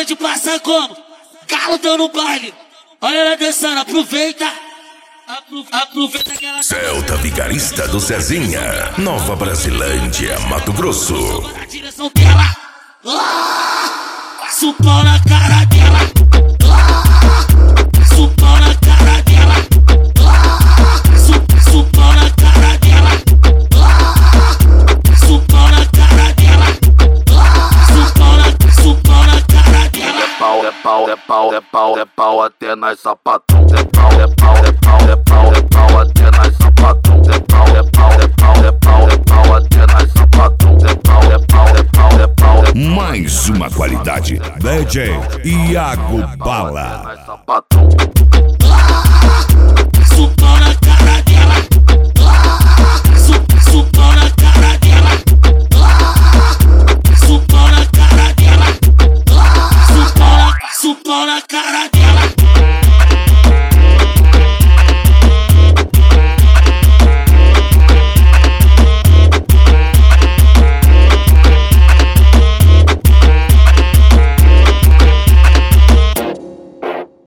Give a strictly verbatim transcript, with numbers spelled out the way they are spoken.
pagode passa como? Galo dando baile. Olha ela dançando, aproveita. Apro aproveita que ela... Celta Vigarista do Cezinha, Nova Brasilândia, Mato Grosso. Na direção dela. Ah, passa o pau na cara dela. Ah, passa o pau na cara dela. Ah, passa, passa o pau na cara dela. Ah, passa o pau na cara dela. Ah, passa o pau na, passa o pau na cara dela. É pau, é pau, é pau, é pau, é pau até nas sapatão. É pau, é pau, é pau, é pau, é pau até nas sapatão. É pau, é pau, é pau, é pau, é pau até nas sapatão. É pau, é pau, é pau, é pau, é pau. Mais uma qualidade, D J Iago Bala. Nas sapatão. Ah, passa o pau na